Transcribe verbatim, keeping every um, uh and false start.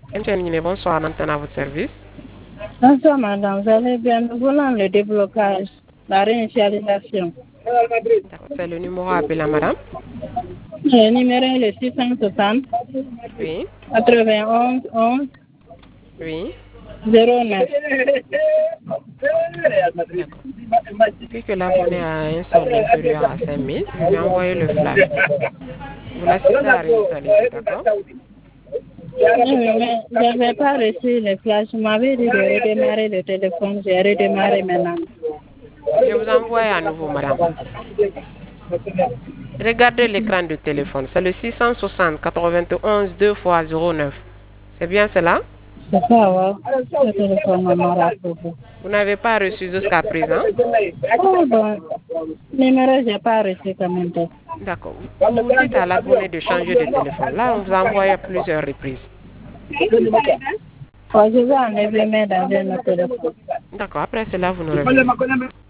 Monsieur Mine, bonsoir, Antenne à votre service. Bonsoir, madame. Vous allez bien? Nous voulons le déblocage, la réinitialisation. D'accord, c'est le numéro appelé à madame. Le numéro est le six cent soixante, Oui, quatre-vingt-onze, onze, oui, zéro neuf. d'accord. Vu que l'abonné a un solde inférieur à cinq mille, je vais envoyer le flash. Vous l'assistez à réinitialiser, d'accord? Oui, mais je n'avais pas reçu le flash. Vous m'avez dit de redémarrer le téléphone. J'ai redémarré maintenant. Je vous envoie à nouveau, madame. Regardez l'écran du téléphone. C'est le six cent soixante quatre-vingt-onze deux fois zéro neuf. C'est bien cela? C'est ça, ouais. Le téléphone m'a rappelé. Vous n'avez pas reçu jusqu'à présent? Oh, bon. Numéro, je n'ai pas reçu quand même. D'accord. Vous dites à l'abonné de changer de téléphone. Là, on vous envoie à plusieurs reprises. Oh, je vais enlever mes dans un autre téléphone. D'accord. Après cela, vous nous revenez.